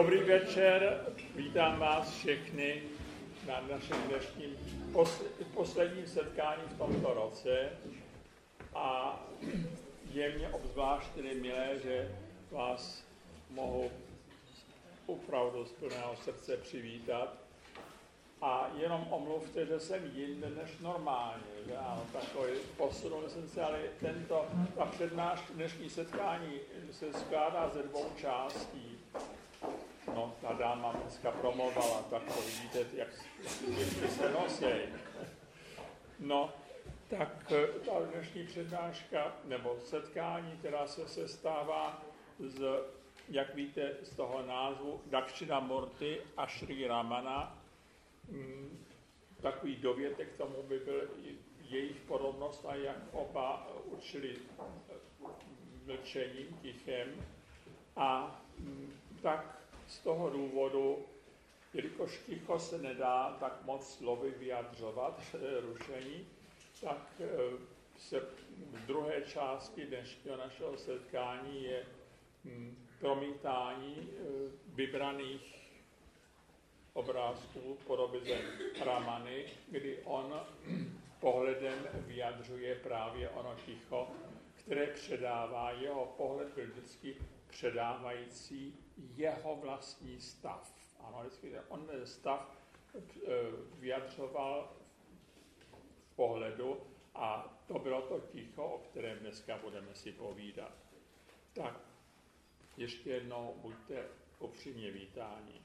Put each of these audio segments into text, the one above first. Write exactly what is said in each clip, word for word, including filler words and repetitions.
Dobrý večer, vítám vás všechny na našem dnešním posledním setkání v tomto roce a je mě obzvlášť tedy milé, že vás mohu opravdu z plného srdce přivítat a jenom omluvte, že jsem jinde než normálně, že ano, takový posunul jsem se, ale tento, ta přednáška, dnešní setkání se skládá ze dvou částí. No, ta dáma dneska promluvala, tak to vidíte, jak, jak se nosí. No, tak ta dnešní přednáška, nebo setkání, která se sestává z, jak víte, z toho názvu Dakshinamurti a Sri Ramana. Takový dovětek k tomu by byl jejich podobnost a jak oba učili mlčením, tichem. A tak z toho důvodu, jelikož ticho se nedá tak moc slovy vyjadřovat, rušení, tak se v druhé části dnešního našeho setkání je promítání vybraných obrázků podoby Ramany, kdy on pohledem vyjadřuje právě ono ticho, které předává, jeho pohled byl vždycky předávající jeho vlastní stav. Ano, vždycky on ten stav vyjadřoval v pohledu a to bylo to ticho, o kterém dneska budeme si povídat. Tak, ještě jednou buďte upřímně vítáni.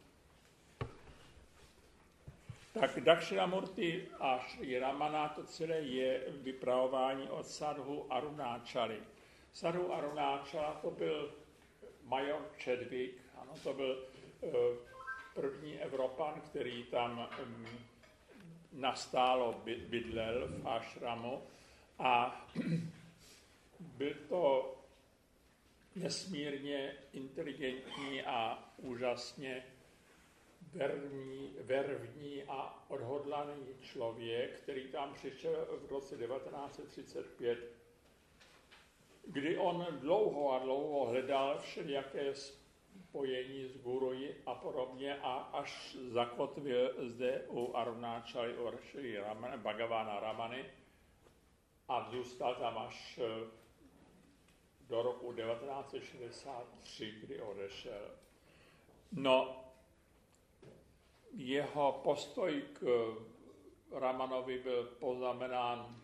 Tak Dakshinamurti a Sri Ramana, to celé je vypravování od Sadhu Arunáčaly. Sadhu Arunáčala to byl major Chadwick, ano, to byl uh, první Evropan, který tam um, nastálo bydlel v ashramu a byl to nesmírně inteligentní a úžasně vervní, vervní a odhodlaný člověk, který tam přišel v roce devatenáct set třicet pět, kdy on dlouho a dlouho hledal všelijaké spojení s guruji a podobně a až zakotvil zde u Arunáčaly, u Sri Ramana, Bhagavana Ramany a zůstal tam až do roku devatenáct set šedesát tři, kdy odešel. No, jeho postoj k Ramanovi byl poznamenán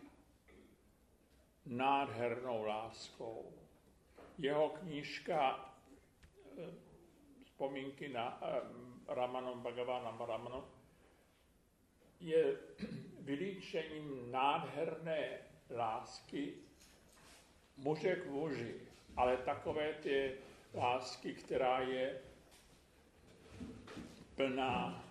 nádhernou láskou. Jeho knížka Vzpomínky na Ramanu, Bhagavana Ramanu je vylíčením nádherné lásky muže k muži, ale takové ty lásky, která je plná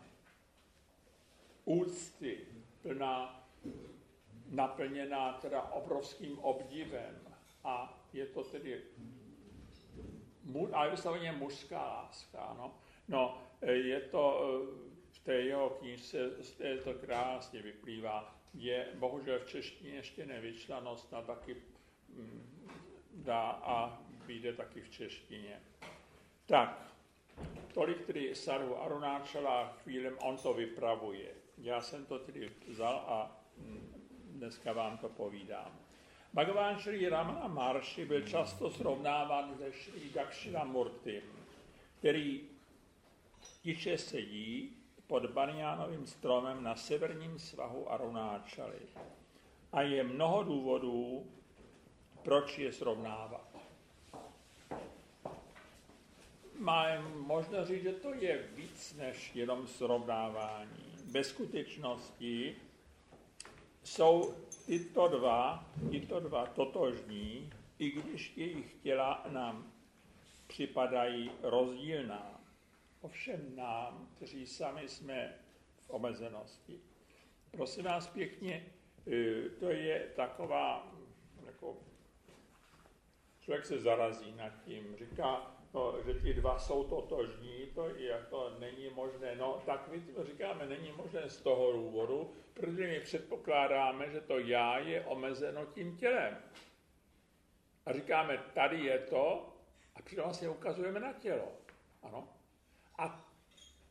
úcty, plná, naplněná teda obrovským obdivem a je to tedy ale vysloveně mužská láska, no. No, je to v té jeho knížce, z té to krásně vyplývá, je bohužel v češtině ještě nevyšla, no snad taky dá a vyjde taky v češtině. Tak, tolik tedy Sadhu Arunáčala, chvílem on to vypravuje. Já jsem to tedy vzal a dneska vám to povídám. Bhagavan Sri Ramana Maharshi byl často srovnáván se Sri Dakshinamurtim, který tiše sedí pod banjánovým stromem na severním svahu Arunáčaly. A je mnoho důvodů, proč je srovnávat. Máme možná říct, že to je víc než jenom srovnávání. Ve skutečnosti jsou tyto dva, tyto dva totožní, i když jejich těla nám připadají rozdílná. Ovšem nám, kteří sami jsme v omezenosti. Prosím vás pěkně, to je taková, jako, člověk se zarazí nad tím, říká, no, že ti dva jsou totožní, to, je, to není možné. No, tak my říkáme, není možné z toho důvodu, protože my předpokládáme, že to já je omezeno tím tělem. A říkáme, tady je to, a přitom vlastně ukazujeme na tělo. Ano.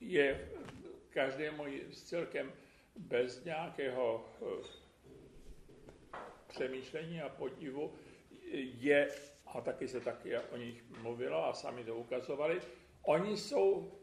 je každému celkem bez nějakého přemýšlení a podivu, je, a taky se taky o nich mluvilo a sami to ukazovali, oni jsou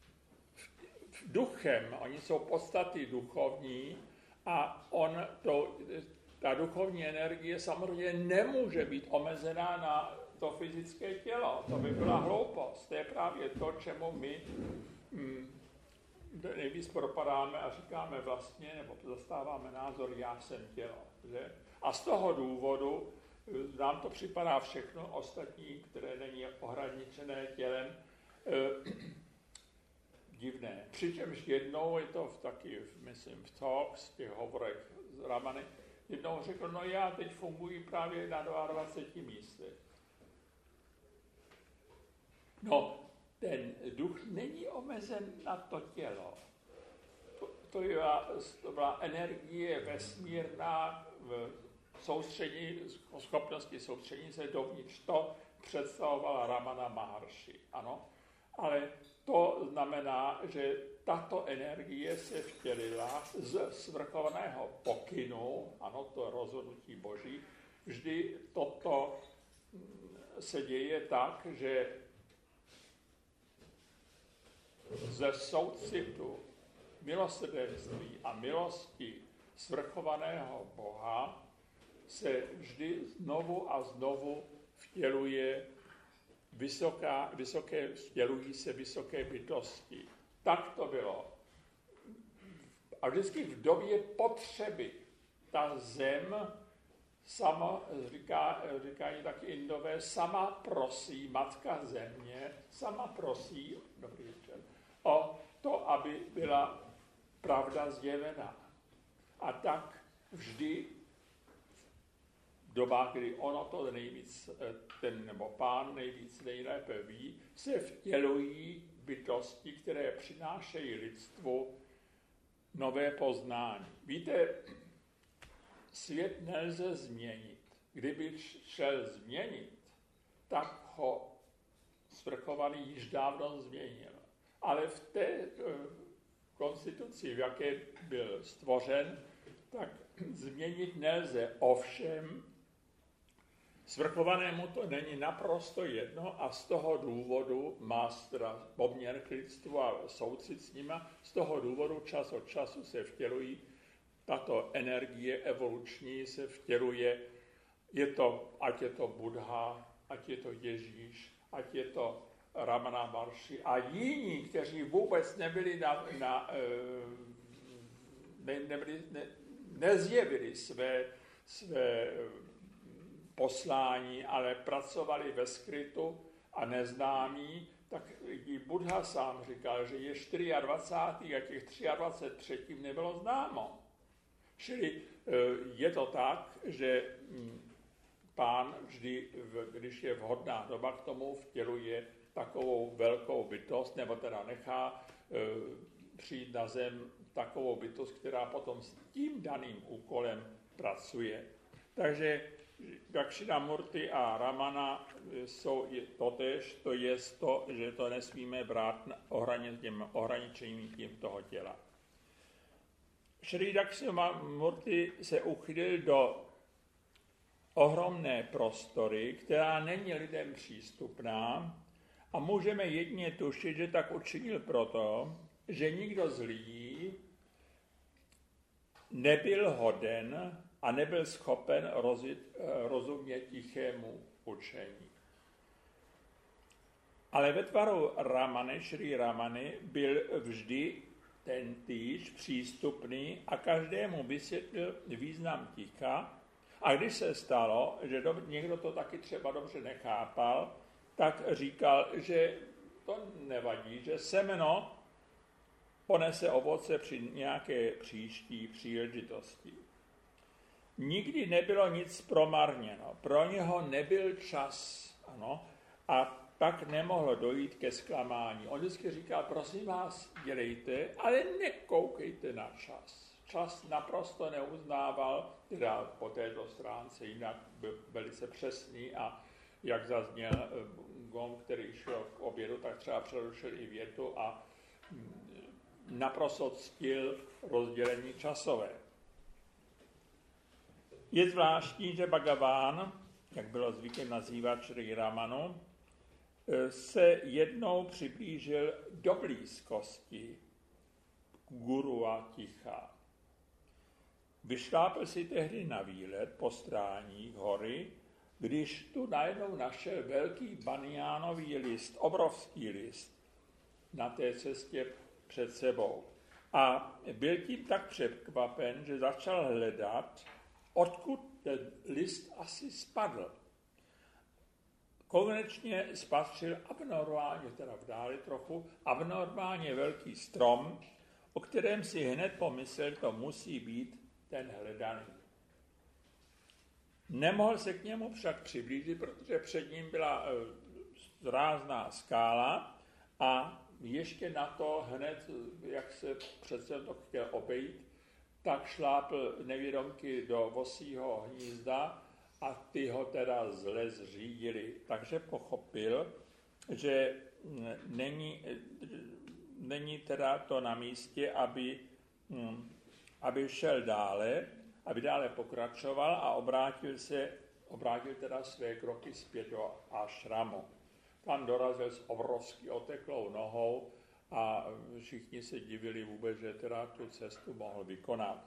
duchem, oni jsou podstaty duchovní a on to, ta duchovní energie samozřejmě nemůže být omezená na to fyzické tělo. To by byla hloupost. To je právě to, čemu my hm, nejvíc propadáme a říkáme vlastně, nebo zastáváme názor, já jsem tělo. Že? A z toho důvodu nám to připadá všechno ostatní, které není ohraničené tělem, divné. Přičemž jednou, je to v taky, myslím, v talks, v těch hovorech z Ramany, jednou řekl, no já teď funguji právě na dvaceti dvou místech. No, ten duch není omezen na to tělo. To, to, je, to byla energie vesmírná v soustředí, schopnosti soustředí se dovnitř. To představovala Ramana Maharshi, ano. Ale to znamená, že tato energie se vtělila z svrchovaného pokynu, ano, to rozhodnutí Boží. Vždy toto se děje tak, že ze soucitu, milosrdenství a milosti svrchovaného Boha se vždy znovu a znovu vtěluje vysoká, vysoké, vtělují se vysoké bytosti. Tak to bylo. A vždycky v době potřeby ta zem sama, říká, říkají taky Indové, sama prosí, matka země, sama prosí, dobrý večer, o to, aby byla pravda zjevena. A tak vždy v dobách, kdy ono to nejvíc, ten nebo pán nejvíc nejlépe ví, se vtělují bytosti, které přinášejí lidstvu nové poznání. Víte, svět nelze změnit. Kdyby šel změnit, tak ho svrchovaný již dávno změnil. Ale v té konstituci, v jaké byl stvořen, tak změnit nelze. Ovšem, svrchovanému to není naprosto jedno a z toho důvodu má poměr k lidstvu a soucit s nima, z toho důvodu čas od času se vtělují, tato energie evoluční se vtěluje, je to, ať je to Buddha, ať je to Ježíš, ať je to Ramana Maharshi a jiní, kteří vůbec nebyli na, na ne, nebyli, ne, nezjevili své, své poslání, ale pracovali ve skrytu a neznámí, tak i Buddha sám říkal, že je dvacátý čtvrtý a těch dvacet tři nebylo známo. Čili je to tak, že pán vždy, když je vhodná doba k tomu, vtěluje takovou velkou bytost, nebo teda nechá přijít na zem takovou bytost, která potom s tím daným úkolem pracuje. Takže Dakshinamurti a Ramana jsou totéž, to je to, že to nesmíme brát ohraničením tím toho těla. Šri Dakshinamurti se uchylil do ohromné prostory, která není lidem přístupná a můžeme jedině tušit, že tak učinil proto, že nikdo z lidí nebyl hoden a nebyl schopen rozit, rozumět tichému učení. Ale ve tvaru Ramany, Šri Ramany, byl vždy ten týž přístupný a každému vysvětlil význam ticha. A když se stalo, že do, někdo to taky třeba dobře nechápal, tak říkal, že to nevadí, že semeno ponese ovoce při nějaké příští příležitosti. Nikdy nebylo nic promarněno, pro něho nebyl čas, ano, a tak nemohlo dojít ke zklamání. On vždycky říkal, prosím vás, dělejte, ale nekoukejte na čas. Čas naprosto neuznával, teda po této stránce jinak byl velice přesný a jak zazněl gong, který šel k obědu, tak třeba přerušil i větu a naprosto ctil rozdělení časové. Je zvláštní, že Bhagaván, jak bylo zvykem nazývat Šrí Ramanu, se jednou přiblížil do blízkosti k guru a ticha. Vyšlápl si tehdy na výlet po stráních hory, když tu najednou našel velký baniánový list, obrovský list na té cestě před sebou. A byl tím tak překvapen, že začal hledat, odkud ten list asi spadl. Konečně spatřil abnormálně, teda v dáli trochu, abnormálně velký strom, o kterém si hned pomyslel, to musí být ten hledaný. Nemohl se k němu však přiblížit, protože před ním byla rázná skála a ještě na to hned, jak se přece to chtěl obejít, tak šlápl nevědomky do vosího hnízda a ty ho teda zle zřídili. Takže pochopil, že není, není teda to na místě, aby, aby šel dále, aby dále pokračoval a obrátil se, obrátil teda své kroky zpět do ašramu. Tam dorazil s obrovský oteklou nohou a všichni se divili vůbec, že teda tu cestu mohl vykonat.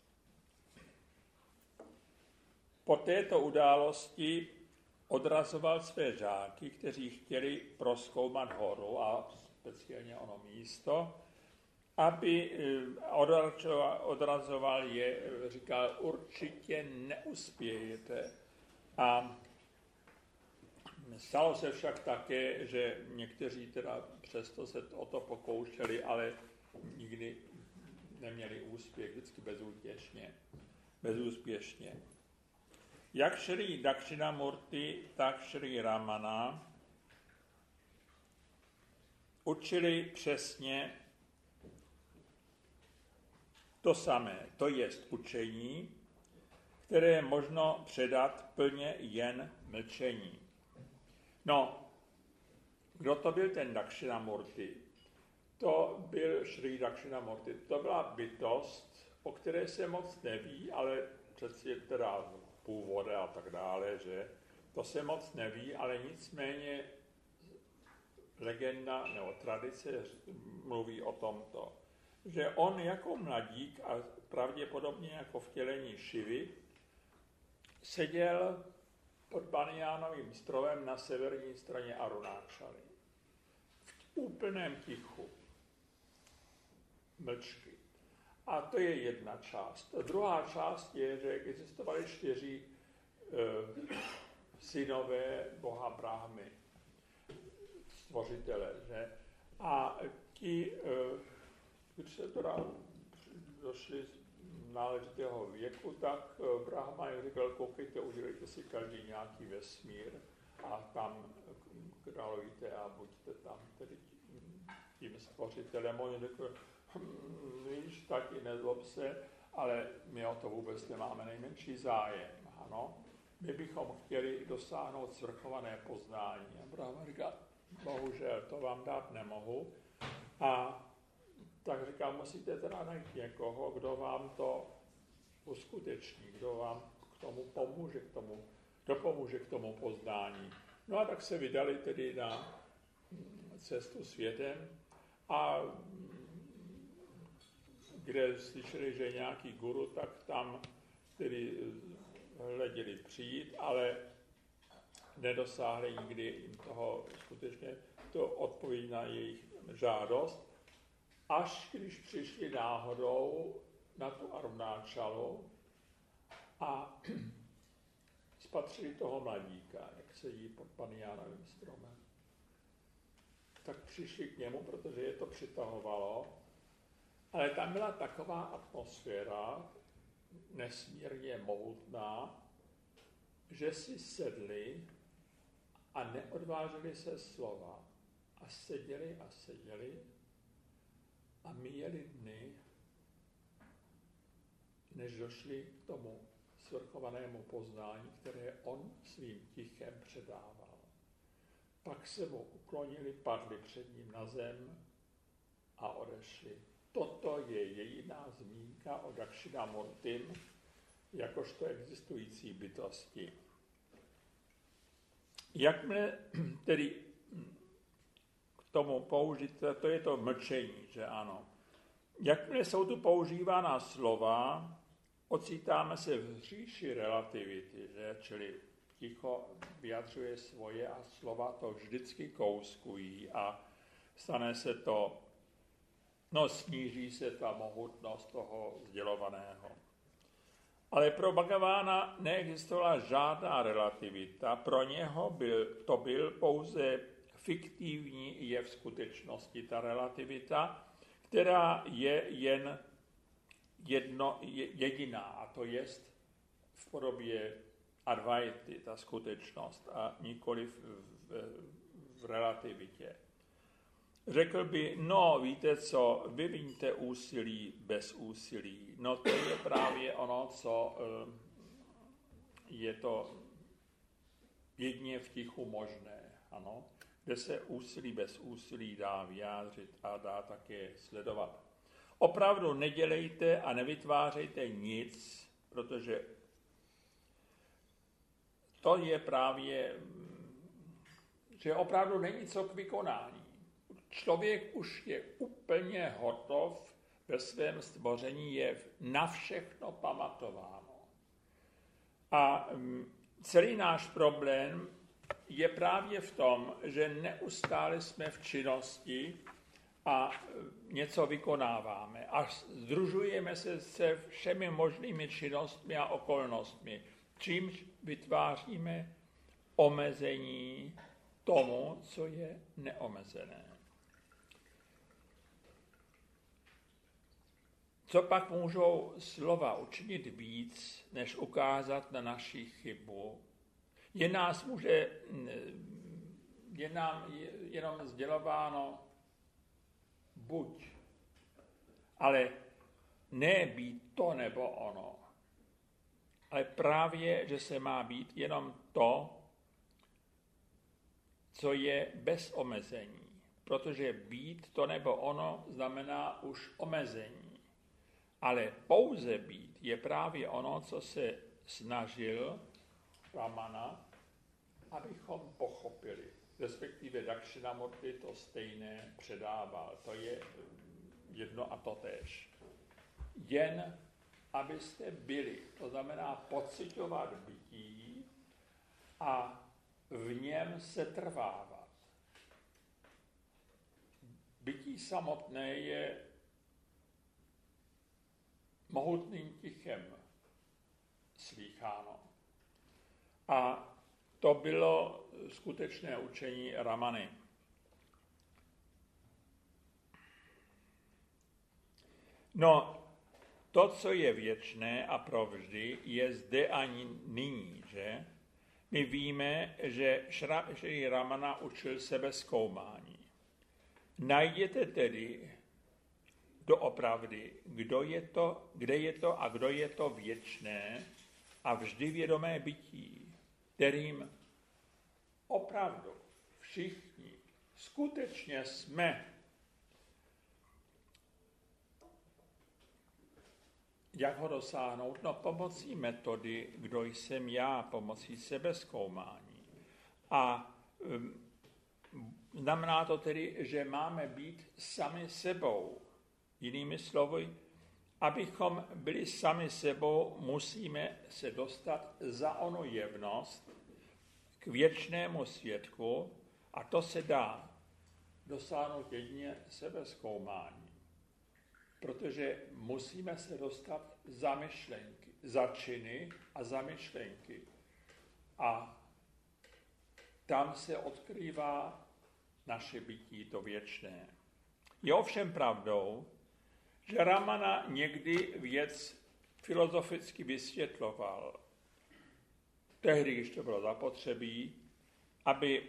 Po této události odrazoval své žáky, kteří chtěli prozkoumat horu a speciálně ono místo, aby odrazoval je, říkal, určitě neuspějete. A stalo se však také, že někteří teda přesto se o to pokoušeli, ale nikdy neměli úspěch, vždycky bezúspěšně. bezúspěšně. Jak Šrí Dakšinamurti, tak Šrí Ramana učili přesně to samé, to jest učení, které je možno předat plně jen mlčení. No, kdo to byl ten Dakšinamurti? To byl Šrí Dakšinamurti. To byla bytost, o které se moc neví, ale přeci teda původe a tak dále, že to se moc neví, ale nicméně legenda nebo tradice mluví o tomto, že on jako mladík a pravděpodobně jako vtělení Šivy seděl pod baniánovým stromem na severní straně Arunáčaly. V úplném tichu. Mlčky. A to je jedna část. A druhá část je, že existovali čtyři e, synové boha Brahmy, stvořitele, že? A ti, e, když se teda došli z náležitého věku, tak Brahma jim říkal, koukejte, udělejte si každý nějaký vesmír a tam králujte a buďte tam tedy tím stvořitelem. Oni řekli, hm, víš, taky nezlob se, ale my o to vůbec nemáme nejmenší zájem. Ano? My bychom chtěli dosáhnout svrchované poznání. A Brahma říká, bohužel, to vám dát nemohu. A tak říkám, musíte teda najít někoho, kdo vám to uskuteční, kdo vám k tomu pomůže, k tomu, kdo pomůže k tomu poznání. No a tak se vydali tedy na cestu světem a kde slyšeli, že je nějaký guru, tak tam tedy hleděli přijít, ale nedosáhli nikdy jim toho skutečně to odpověď na jejich žádost. Až když přišli náhodou na tu Arunáčalu a spatřili toho mladíka, jak sedí pod baniánovým stromem, tak přišli k němu, protože je to přitahovalo, ale tam byla taková atmosféra nesmírně mohutná, že si sedli a neodvážili se slova a seděli a seděli a míjeli dny, než došli k tomu svrchovanému poznání, které on svým tichem předával. Pak se mu uklonili, padli před ním na zem a odešli. Toto je jediná zmínka o Dakshinamurtim, jakožto existující bytosti. Jakmile tedy k tomu použít, to je to mlčení, že ano. Jakmile jsou tu používána slova, ocitáme se v říši relativity, že? Čili ticho vyjadřuje svoje a slova to vždycky kouskují a stane se to, no sníží se ta mohutnost toho sdělovaného. Ale pro Bhagavána neexistovala žádná relativita, pro něho byl, to byl pouze fiktivní jev skutečnosti, ta relativita, která je jen jedno, jediná, a to jest v podobě advaity, ta skutečnost, a nikoli v, v, v relativitě. Řekl by, no víte co, vyviňte úsilí bez úsilí. No to je právě ono, co je to jedině v tichu možné, ano, kde se úsilí bez úsilí dá vyjádřit a dá také sledovat. Opravdu nedělejte a nevytvářejte nic, protože to je právě, že opravdu není co k vykonání. Člověk už je úplně hotov, ve svém stvoření je na všechno pamatováno. A celý náš problém je právě v tom, že neustále jsme v činnosti a něco vykonáváme. A sdružujeme se se všemi možnými činnostmi a okolnostmi, čímž vytváříme omezení tomu, co je neomezené. Co pak můžou slova učinit víc, než ukázat na naši chybu? Je nás může, je nám jenom sdělováno buď, ale ne být to nebo ono, ale právě, že se má být jenom to, co je bez omezení, protože být to nebo ono znamená už omezení. Ale pouze být je právě ono, co se snažil Ramana, abychom pochopili. Respektive Dakshinamurti to stejné předával. To je jedno a totéž. Jen abyste byli, to znamená pociťovat bytí a v něm se trvávat. Bytí samotné je mohutným tichem slýcháno. A to bylo skutečné učení Ramany. No, to, co je věčné a provždy, je zde ani nyní, že? My víme, že Šri Ramana učil sebezkoumání. Najděte tedy doopravdy, kdo je to, kde je to a kdo je to věčné a vždy vědomé bytí, kterým opravdu všichni skutečně jsme. Jak ho dosáhnout? No pomocí metody, kdo jsem já, pomocí sebezkoumání. A um, znamená to tedy, že máme být sami sebou. Jinými slovy, abychom byli sami sebou, musíme se dostat za onu jevnost k věčnému světku a to se dá dosáhnout jedině sebezkoumání. Protože musíme se dostat za myšlenky, za činy a za myšlenky. A tam se odkrývá naše bytí, to věčné. Je ovšem pravdou, že Ramana někdy věc filozoficky vysvětloval. Tehdy, když to bylo zapotřebí, aby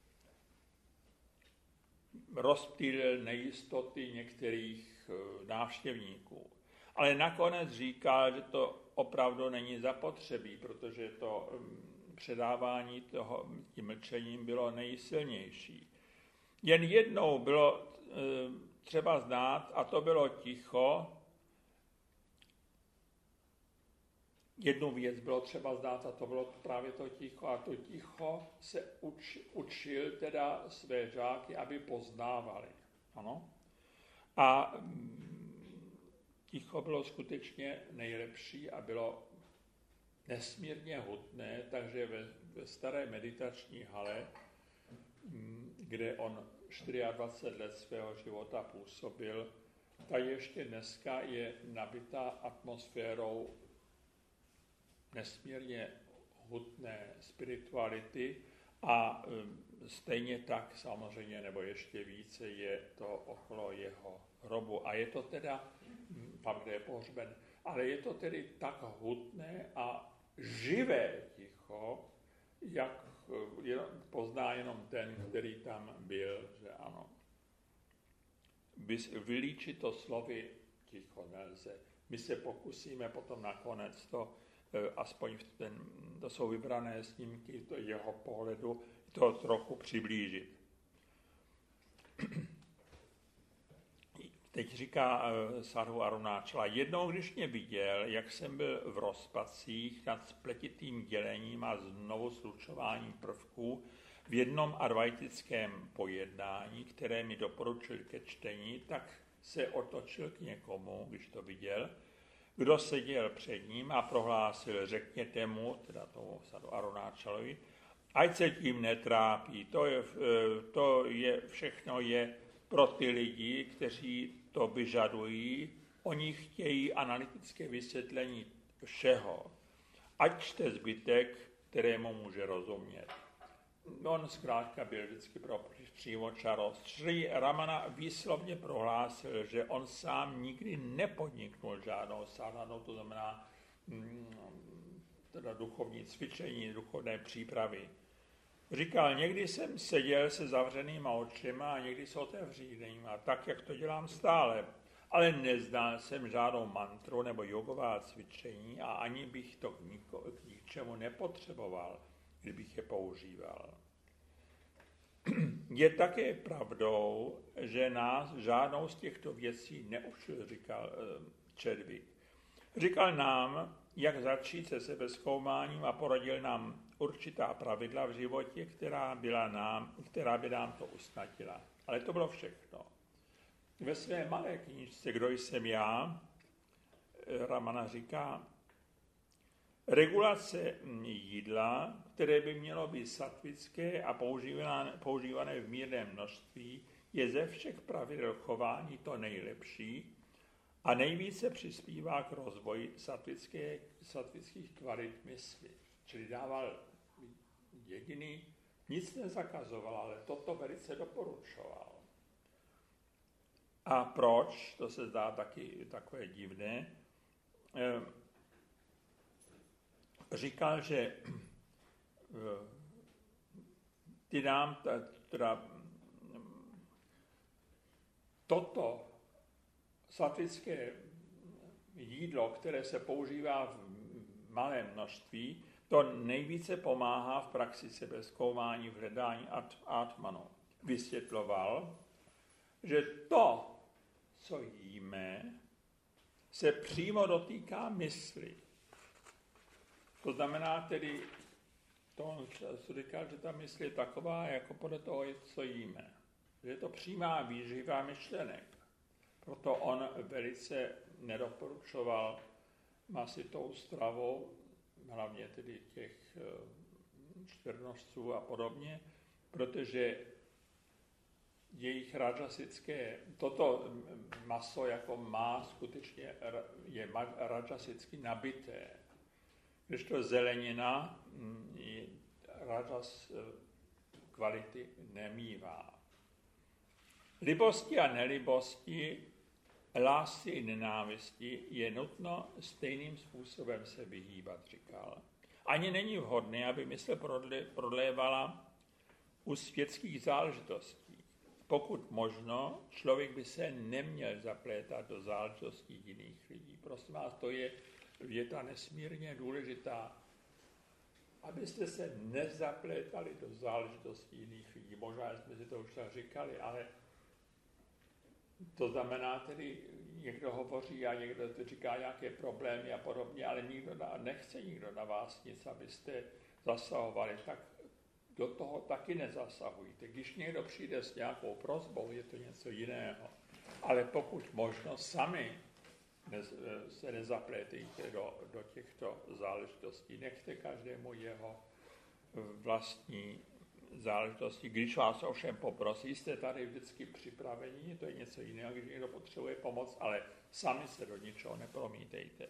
rozptýlil nejistoty některých návštěvníků. Ale nakonec říkal, že to opravdu není zapotřebí, protože to předávání toho, tím mlčením bylo nejsilnější. Jen jednou bylo třeba znát, a to bylo ticho. Jednu věc bylo třeba znát, a to bylo právě to ticho. A to ticho se uč, učil teda své žáky, aby poznávali. Ano? A ticho bylo skutečně nejlepší a bylo nesmírně hutné, takže ve, ve staré meditační hale, kde on dvacet čtyři let svého života působil, ta ještě dneska je nabitá atmosférou nesmírně hutné spirituality a stejně tak samozřejmě, nebo ještě více, je to okolo jeho hrobu. A je to teda, tam, kde je pohřben, ale je to tedy tak hutné a živé ticho, jak pozná jenom ten, který tam byl, že ano. Vylíčit to slovy ticho nelze. My se pokusíme potom nakonec to, aspoň ten, to jsou vybrané snímky to jeho pohledu, to trochu přiblížit. Teď říká Sadhu Arunáčala, jednou, když mě viděl, jak jsem byl v rozpacích nad spletitým dělením a znovu slučováním prvků v jednom advaitickém pojednání, které mi doporučil ke čtení, tak se otočil k někomu, když to viděl, kdo seděl před ním a prohlásil, řekněte mu, teda tomu Sadhu Arunáčalovi, ať se tím netrápí, to je, to je všechno je pro ty lidi, kteří to vyžadují, oni chtějí analytické vysvětlení všeho. Ať čte zbytek, kterému může rozumět. On zkrátka byl vždycky pro přímočarost. Sri Ramana výslovně prohlásil, že on sám nikdy nepodniknul žádnou sadhanu, to znamená teda duchovní cvičení, duchovné přípravy. Říkal, někdy jsem seděl se zavřenýma očima a někdy s otevřenýma, tak, jak to dělám stále. Ale neznal jsem žádnou mantru nebo jogová cvičení a ani bych to k, niko, k ničemu nepotřeboval, kdybych je používal. Je také pravdou, že nás žádnou z těchto věcí neučil, říkal Chadwick. Říkal nám, jak začít se sebezkoumáním a poradil nám určitá pravidla v životě, která, byla nám, která by nám to usnadnila. Ale to bylo všechno. Ve své malé knížce Kdo jsem já, Ramana říká, regulace jídla, které by mělo být satvické a používané, používané v mírném množství, je ze všech pravidel chování to nejlepší a nejvíce přispívá k rozvoji satvické, satvických kvalit mysli. Čili dával jediný, nic nezakazoval, ale toto velice doporučoval. A proč? To se zdá taky takové divné. Říkal, že ty nám teda toto satvické jídlo, které se používá v malém množství, to nejvíce pomáhá v praxi sebezkoumání, v hledání atmanu. Vysvětloval, že to, co jíme, se přímo dotýká mysli. To znamená tedy, to on říkal, že ta mysl je taková, jako podle toho, co jíme. Že je to přímá výživa myšlenek. Proto on velice nedoporučoval masitou stravou, hlavně tedy těch čtyřnožců a podobně, protože jejich rajasické, toto maso jako má skutečně, je rajasicky nabité. Když to zelenina rajas kvality nemívá. Libosti a nelibosti, lásky i nenávisti je nutno stejným způsobem se vyhýbat, říkal. Ani není vhodné, aby mysl prodlévala u světských záležitostí. Pokud možno, člověk by se neměl zaplétat do záležitostí jiných lidí. Prosím vás, to je věta nesmírně důležitá, abyste se nezaplétali do záležitostí jiných lidí. Možná jsme si to už tak říkali, ale To znamená tedy, někdo hovoří a někdo to říká nějaké problémy a podobně, ale nikdo na, nechce nikdo na vás nic, abyste zasahovali, tak do toho taky nezasahujte. Když někdo přijde s nějakou prosbou, je to něco jiného. Ale pokud možno sami nez, se nezaplétejte do, do těchto záležitostí. Nechte každému jeho vlastní záležitosti. Když vás ovšem poprosí, jste tady vždycky připraveni, to je něco jiného, když někdo potřebuje pomoc, ale sami se do ničeho nepromítejte.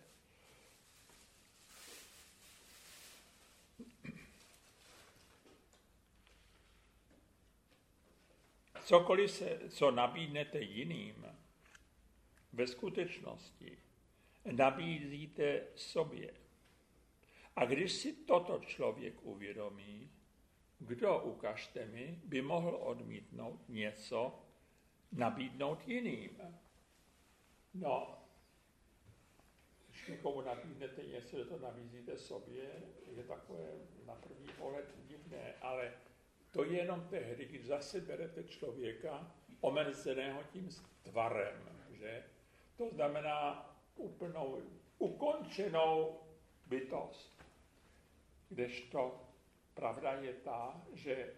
Cokoliv se, co nabídnete jiným, ve skutečnosti nabízíte sobě. A když si toto člověk uvědomí, kdo, ukažte mi, by mohl odmítnout něco, nabídnout jiným. No, když někomu nabídnete něco, to nabízíte sobě, je takové na první pohled divné, ale to je jenom tehdy, když zase berete člověka omezeného tím tvarem, že? To znamená úplnou, ukončenou bytost. Kdežto pravda je ta, že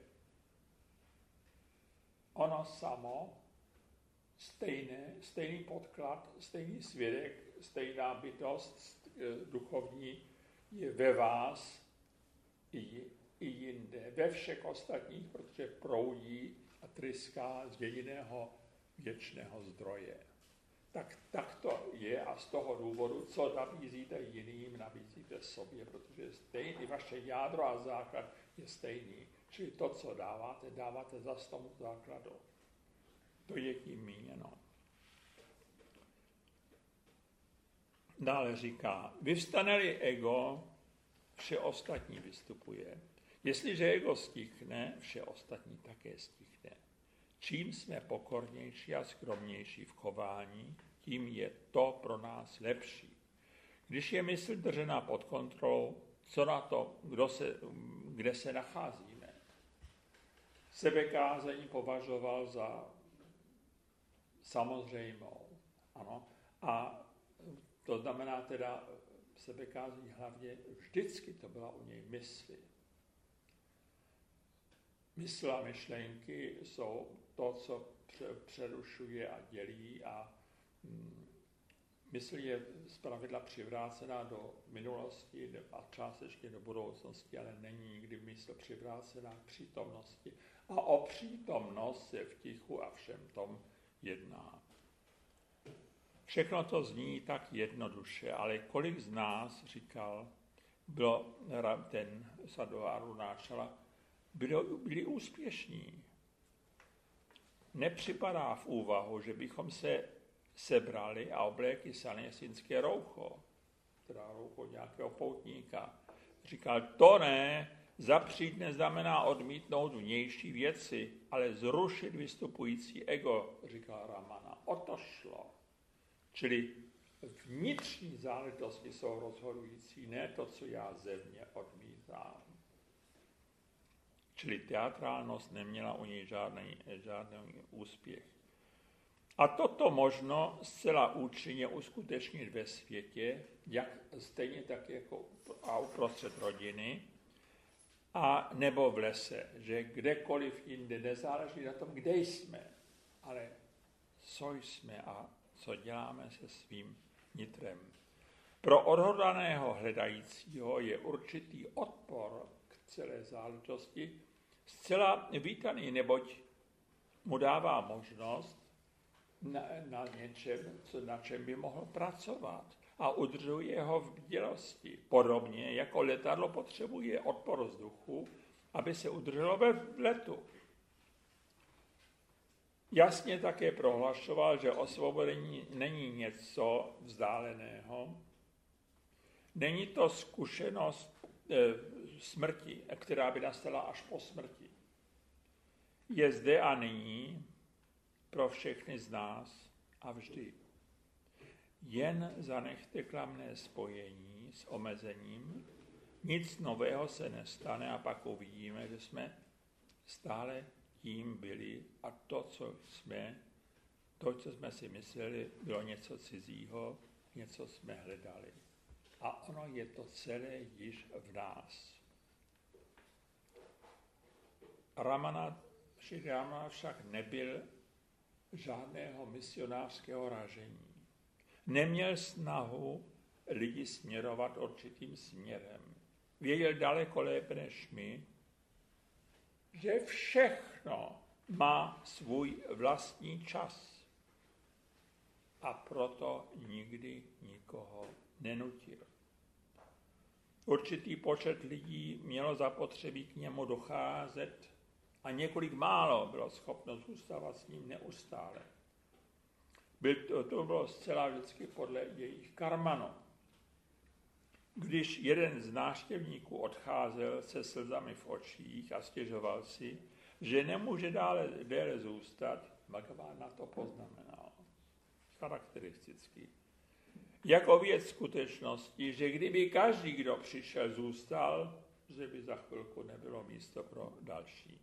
ono samo, stejné, stejný podklad, stejný svědek, stejná bytost duchovní je ve vás i, i jinde, ve všech ostatních, protože proudí a tryská z jediného věčného zdroje. Tak, tak to je a z toho důvodu, co nabízíte jiným, nabízíte sobě, protože stejný, vaše jádro a základ je stejný. Čili to, co dáváte, dáváte za tomu základu. To je tím míněno. Dále říká, vyvstane-li ego, vše ostatní vystupuje. Jestliže ego stichne, vše ostatní také stichne. Čím jsme pokornější a skromnější v chování, tím je to pro nás lepší. Když je mysl držená pod kontrolou, co na to, kdo se, kde se nacházíme? Sebekázání považoval za samozřejmou. Ano? A to znamená teda sebekázání hlavně vždycky to byla u něj mysli. Mysl a myšlenky jsou to, co přerušuje a dělí a mysl je zpravidla přivrácená do minulosti a částečně do budoucnosti, ale není nikdy mysl přivrácená k přítomnosti. A o přítomnost se v tichu a všem tom jedná. Všechno to zní tak jednoduše, ale kolik z nás, říkal, bylo ten Sadhu Arunáčala, byli úspěšní. Nepřipadá v úvahu, že bychom se sebrali a oblékli sanjasínské roucho, teda roucho nějakého poutníka. Říkal, to ne, zapřít neznamená odmítnout vnější věci, ale zrušit vystupující ego, říkal Ramana. O to šlo. Čili vnitřní záležitosti jsou rozhodující, ne to, co já zevně odmítám. Čili teatrálnost neměla u něj žádný, žádný úspěch. A toto možno zcela účinně uskutečnit ve světě, jak stejně tak jako a uprostřed rodiny, a nebo v lese, že kdekoliv jinde nezáleží na tom, kde jsme, ale co jsme a co děláme se svým nitrem. Pro odhodlaného hledajícího je určitý odpor k celé záležitosti zcela vítaný, neboť mu dává možnost na, na něčem, co, na čem by mohl pracovat a udržuje ho v bdělosti. Podobně jako letadlo potřebuje odpor vzduchu, aby se udrželo ve letu. Jasně také prohlašoval, že osvobození není něco vzdáleného. Není to zkušenost e, smrti, která by nastala až po smrti. Je zde a nyní pro všechny z nás a vždy. Jen zanechte klamné spojení s omezením, nic nového se nestane a pak uvidíme, že jsme stále tím byli a to, co jsme, to, co jsme si mysleli, bylo něco cizího, něco jsme hledali. A ono je to celé již v nás. Ramana, Šri Ramana však nebyl žádného misionářského ražení. Neměl snahu lidi směrovat určitým směrem. Věděl daleko lépe než my, že všechno má svůj vlastní čas. A proto nikdy nikoho nenutil. Určitý počet lidí mělo zapotřebí k němu docházet a několik málo bylo schopno zůstávat s ním neustále. Byl to, to bylo zcela vždycky podle jejich karmano. Když jeden z návštěvníků odcházel se slzami v očích a stěžoval si, že nemůže dále déle zůstat, Bhagavan na to poznamenal. Charakteristický. Jako věc skutečnosti, že kdyby každý, kdo přišel, zůstal, že by za chvilku nebylo místo pro další.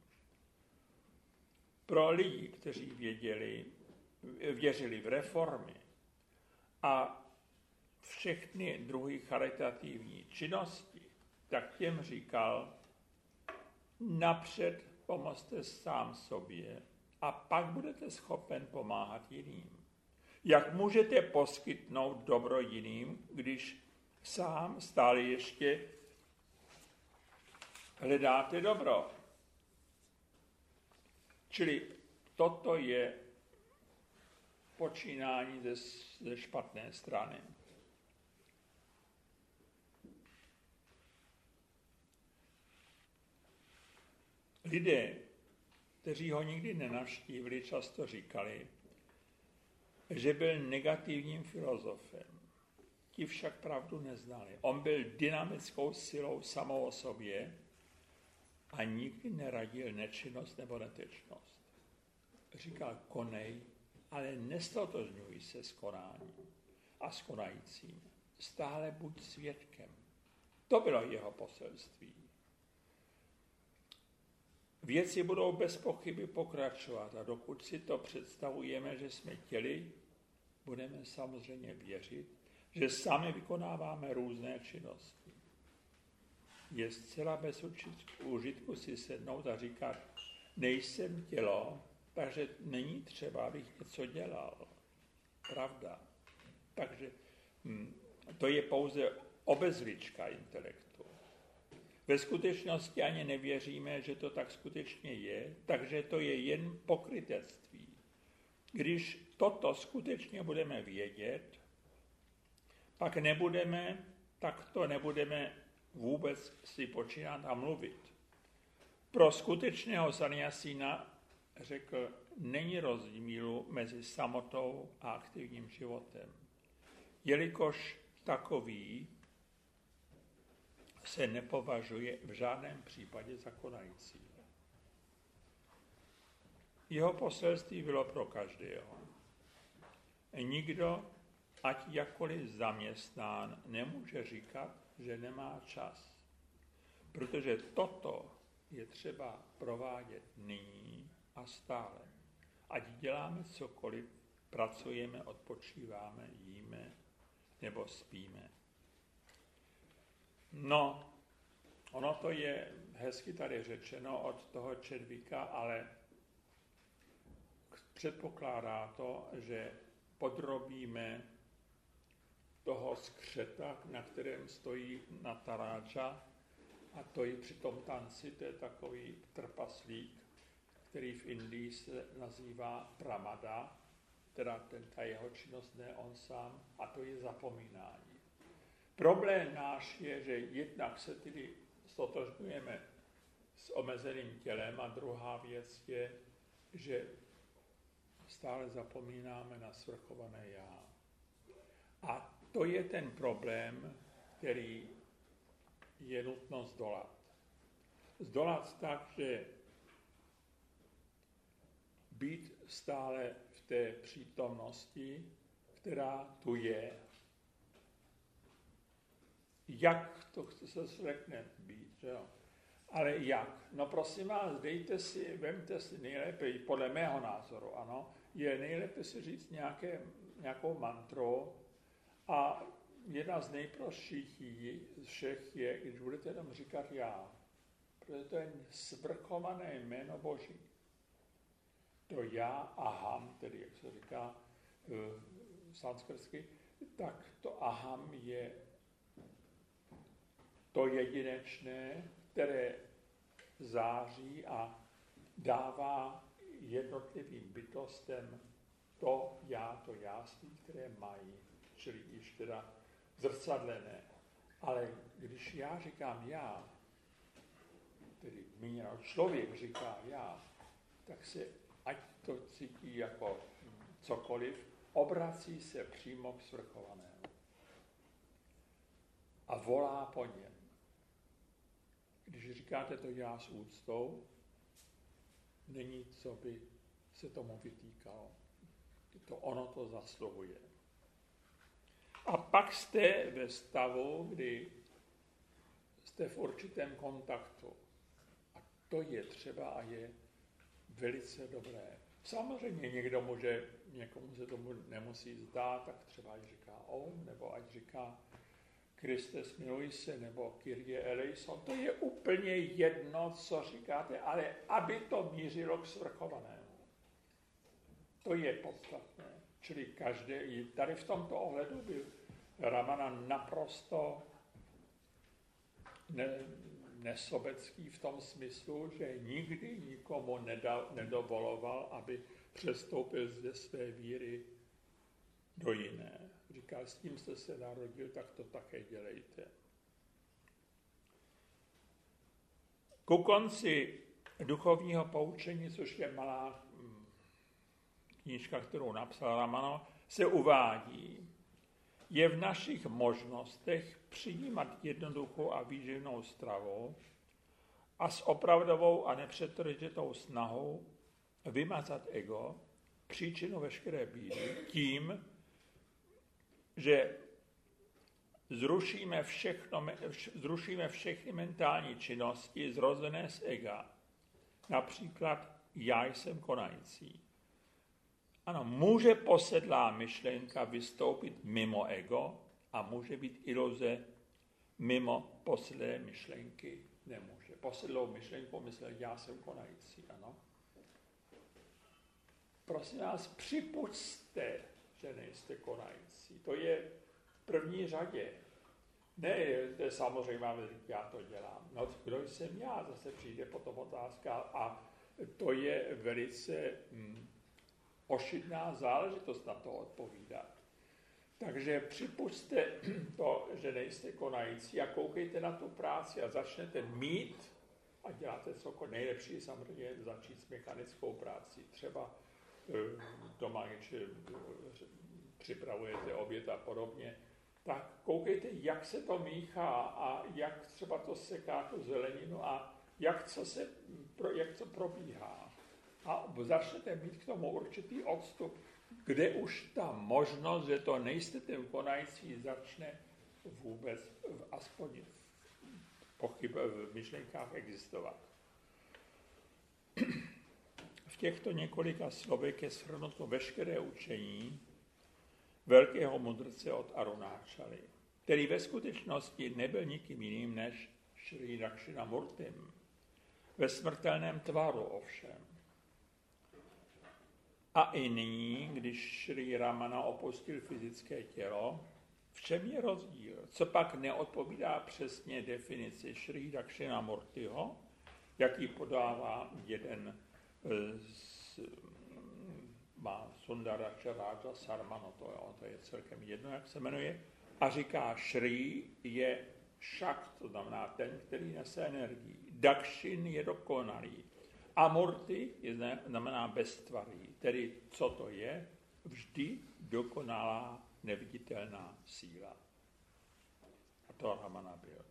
Pro lidi, kteří věděli, věřili v reformy a všechny druhy charitativní činnosti, tak těm říkal, napřed pomozte sám sobě a pak budete schopen pomáhat jiným. Jak můžete poskytnout dobro jiným, když sám stále ještě hledáte dobro? Čili toto je počínání ze, ze špatné strany. Lidé, kteří ho nikdy nenavštívili, často říkali, že byl negativním filozofem. Ti však pravdu neznali. On byl dynamickou silou samou o sobě a nikdy neradil nečinnost nebo netečnost. Říkal, konej, ale nestotožňuj se s konáním a s konajícím. Stále buď svědkem. To bylo jeho poselství. Věci budou bez pochyby pokračovat a dokud si to představujeme, že jsme chtěli, budeme samozřejmě věřit, že sami vykonáváme různé činnosti. Je zcela bez užitku si sednout a říkat, nejsem tělo, takže není třeba, abych něco dělal. Pravda. Takže hm, to je pouze obezlička intelektu. Ve skutečnosti ani nevěříme, že to tak skutečně je, takže to je jen pokrytectví. Když toto skutečně budeme vědět, pak nebudeme, tak to nebudeme vůbec si počínat a mluvit. Pro skutečného sannyasína, řekl, není rozdílu mezi samotou a aktivním životem. Jelikož takový se nepovažuje v žádném případě za konající. Jeho poselství bylo pro každého. Nikdo, ať jakkoliv zaměstnán, nemůže říkat, že nemá čas. Protože toto je třeba provádět nyní a stále. Ať děláme cokoliv, pracujeme, odpočíváme, jíme nebo spíme. No, ono to je hezky tady řečeno od toho Čedvika, ale předpokládá to, že podrobíme toho skřeta, na kterém stojí Nataraja, a to je při tom tanci, to je takový trpaslík, který v Indii se nazývá Pramada, teda ten, ta jeho činnost, ne on sám, a to je zapomínání. Problém náš je, že jednak se tedy stotožňujeme s omezeným tělem a druhá věc je, že stále zapomínáme na svrchované já. A to je ten problém, který je nutno zdolat. Zdolat tak, že být stále v té přítomnosti, která tu je. Jak to se řekne být, že jo? Ale jak? No prosím vás, dejte si, vemte si nejlépe, podle mého názoru, ano, je nejlépe si říct nějaké, nějakou mantru a jedna z nejprostších všech je, když budete jenom říkat já, protože to je svrchované jméno Boží. To já aham, tedy jak se říká v sanskrtsky, tak to aham je to jedinečné, které září a dává jednotlivým bytostem to já, to jáství, které mají, čili již teda zrcadlené. Ale když já říkám já, tedy míněno člověk říká já, tak se, ať to cítí jako cokoliv, obrací se přímo k svrchovanému a volá po něm. Když říkáte to já s úctou, není, co by se tomu vytýkalo. To ono to zasluhuje. A pak jste ve stavu, kdy jste v určitém kontaktu. A to je třeba a je velice dobré. Samozřejmě někdo může, někomu se tomu nemusí zdát, tak třeba ať říká Om, nebo ať říká Kriste smiluj se, nebo Kyrie eleison. To je úplně jedno, co říkáte, ale aby to mířilo k svrchovanému. To je podstatné. Čili každý, tady v tomto ohledu byl Ramana naprosto ne, nesobecký v tom smyslu, že nikdy nikomu nedal, nedovoloval, aby přestoupil ze své víry do jiné. Říká, s tím jste se narodil, tak to také dělejte. Ku konci duchovního poučení, což je malá knížka, kterou napsal Ramana, se uvádí, je v našich možnostech přijímat jednoduchou a výživnou stravu a s opravdovou a nepřetržitou snahou vymazat ego, příčinu veškeré bídy, tím, že zrušíme, všechno, zrušíme všechny mentální činnosti zrozené z ega. Například já jsem konající. Ano, může posedlá myšlenka vystoupit mimo ego a může být iluze mimo posedlé myšlenky nemůže. Posedlou myšlenkou myslel, já jsem konající, ano. Prosím vás, připusťte, že nejste konající. To je v první řadě. Ne, to je samozřejmě, já to dělám. No, kdo jsem já? Zase přijde potom otázka a to je velice hm, ošidná záležitost na to odpovídat. Takže připusťte to, že nejste konající a koukejte na tu práci a začnete mít a děláte cokoliv. Nejlepší je samozřejmě začít s mechanickou prací. Třeba doma, když připravujete oběd a podobně, tak koukejte, jak se to míchá a jak třeba to seká tu zeleninu a jak, co se, jak to probíhá. A začnete mít k tomu určitý odstup, kde už ta možnost, že to nejste ten konající, začne vůbec aspoň v, pochyb, v myšlenkách existovat. V těchto několika slovech je shrnuto veškeré učení velkého mudrce od Arunáčaly, který ve skutečnosti nebyl nikým jiným než Šrí Dakšinamurtim. Ve smrtelném tvaru ovšem. A i nyní, když Šrí Ramana opustil fyzické tělo, v čem je rozdíl? Co pak neodpovídá přesně definici Šrí Dakšinamurtiho, jaký podává jeden z, má Sundaracharāja Sarmano, to je, to je celkem jedno, jak se jmenuje, a říká, Šrí je šak, to znamená ten, který nese energii. Dakšin je dokonalý. A Murti je, znamená beztvarý, tedy co to je? Vždy dokonalá neviditelná síla. A to Ramana byl.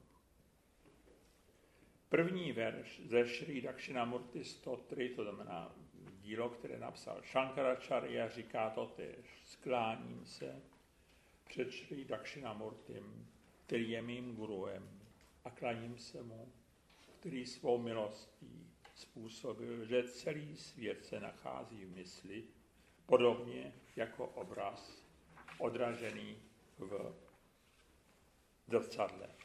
První verš ze Šrí Dakšinamurti sto tři, to znamená dílo, které napsal Šankaracharya, říká to též. Skláním se před Šrí Dakšinamurtim, který je mým guruem, a klaním se mu, který svou milostí způsobil, že celý svět se nachází v mysli podobně jako obraz odražený v zrcadle.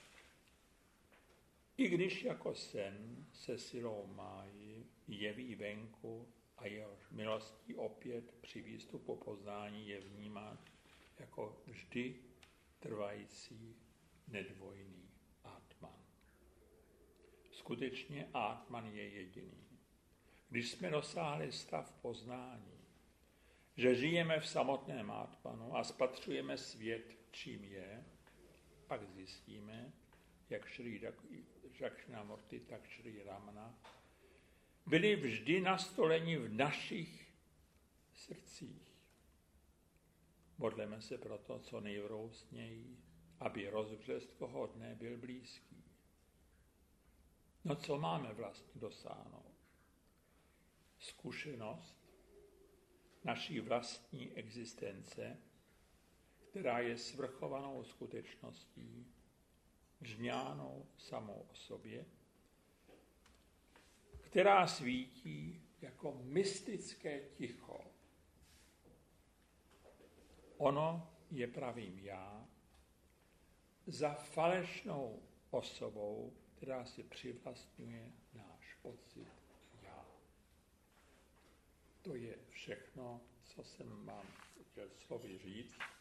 I když jako sen se silou máji jeví venku a jehož milostí opět při výstupu poznání je vnímat jako vždy trvající nedvojný Atman. Skutečně Atman je jediný. Když jsme dosáhli stav poznání, že žijeme v samotném Atmanu a spatřujeme svět, čím je, pak zjistíme, jak Šrí Dakshinamurti, tak Šrí Ramana byli vždy nastoleni v našich srdcích. Modleme se proto co nejvrousněji, aby rozbřesk toho dne byl blízký. No co máme vlastně dosáhnout? Zkušenost naší vlastní existence, která je svrchovanou skutečností, džňánou samou o sobě, která svítí jako mystické ticho. Ono je pravým já za falešnou osobou, která si přivlastňuje náš pocit já. To je všechno, co jsem vám chtěl slovy říct.